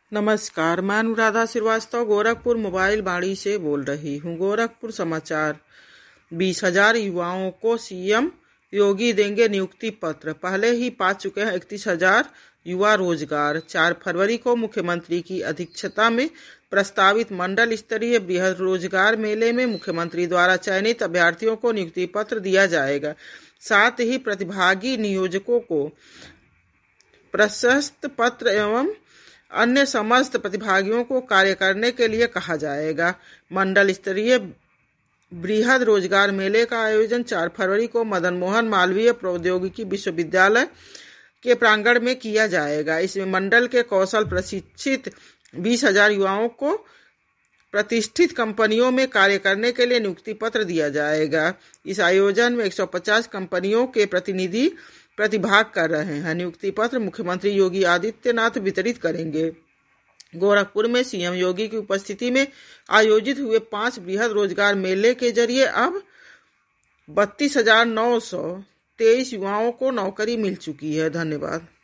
नमस्कार, मैं अनुराधा श्रीवास्तव गोरखपुर मोबाइल वाणी से बोल रही हूँ। गोरखपुर समाचार। 20,000 युवाओं को सीएम योगी देंगे नियुक्ति पत्र। पहले ही पा चुके हैं 31,000 युवा रोजगार। 4 फरवरी को मुख्यमंत्री की अध्यक्षता में प्रस्तावित मंडल स्तरीय बृहद रोजगार मेले में मुख्यमंत्री द्वारा चयनित अभ्यर्थियों को नियुक्ति पत्र दिया जाएगा। साथ ही प्रतिभागी नियोजकों को प्रशस्ति पत्र एवं अन्य समस्त प्रतिभागियों को कार्य करने के लिए कहा जाएगा। मंडल स्तरीय बृहद रोजगार मेले का आयोजन 4 फरवरी को मदन मोहन मालवीय प्रौद्योगिकी विश्वविद्यालय के प्रांगण में किया जाएगा। इसमें मंडल के कौशल प्रशिक्षित 20,000 युवाओं को प्रतिष्ठित कंपनियों में कार्य करने के लिए नियुक्ति पत्र दिया जाएगा। इस आयोजन में 150 कंपनियों के प्रतिनिधि प्रतिभाग कर रहे हैं। नियुक्ति पत्र मुख्यमंत्री योगी आदित्यनाथ वितरित करेंगे। गोरखपुर में सीएम योगी की उपस्थिति में आयोजित हुए 5 बृहद रोजगार मेले के जरिए अब 32,923 युवाओं को नौकरी मिल चुकी है। धन्यवाद।